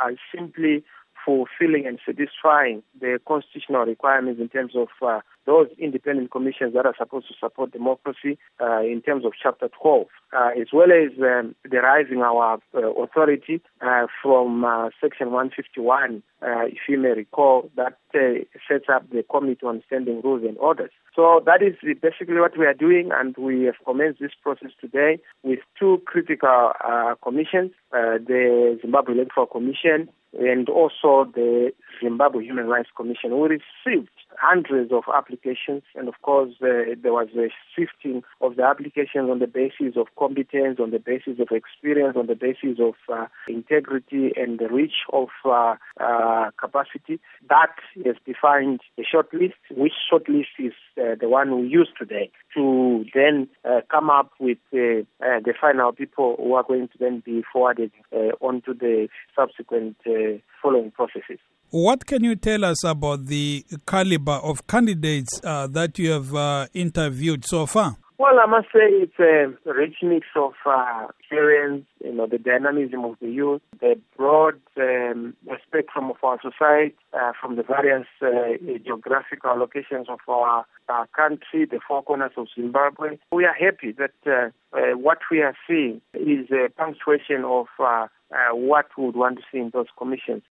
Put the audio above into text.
are simply fulfilling and satisfying the constitutional requirements in terms of those independent commissions that are supposed to support democracy in terms of Chapter 12, as well as deriving our authority from Section 151, if you may recall, that sets up the Committee on Standing Rules and Orders. So that is basically what we are doing, and we have commenced this process today with two critical commissions, the Zimbabwe Electoral Commission and also the Zimbabwe Human Rights Commission. We received hundreds of applications, and of course there was a sifting of the applications on the basis of competence, on the basis of experience, on the basis of integrity and the reach of capacity. That has defined a shortlist, which shortlist is the one we use today to then come up with the final people who are going to then be forwarded onto the subsequent following processes. What can you tell us about the caliber of candidates that you have interviewed so far? Well, I must say it's a rich mix of experience, the dynamism of the youth, the broad spectrum of our society, from the various geographical locations of our country, the four corners of Zimbabwe. We are happy that what we are seeing is a punctuation of what we would want to see in those commissions.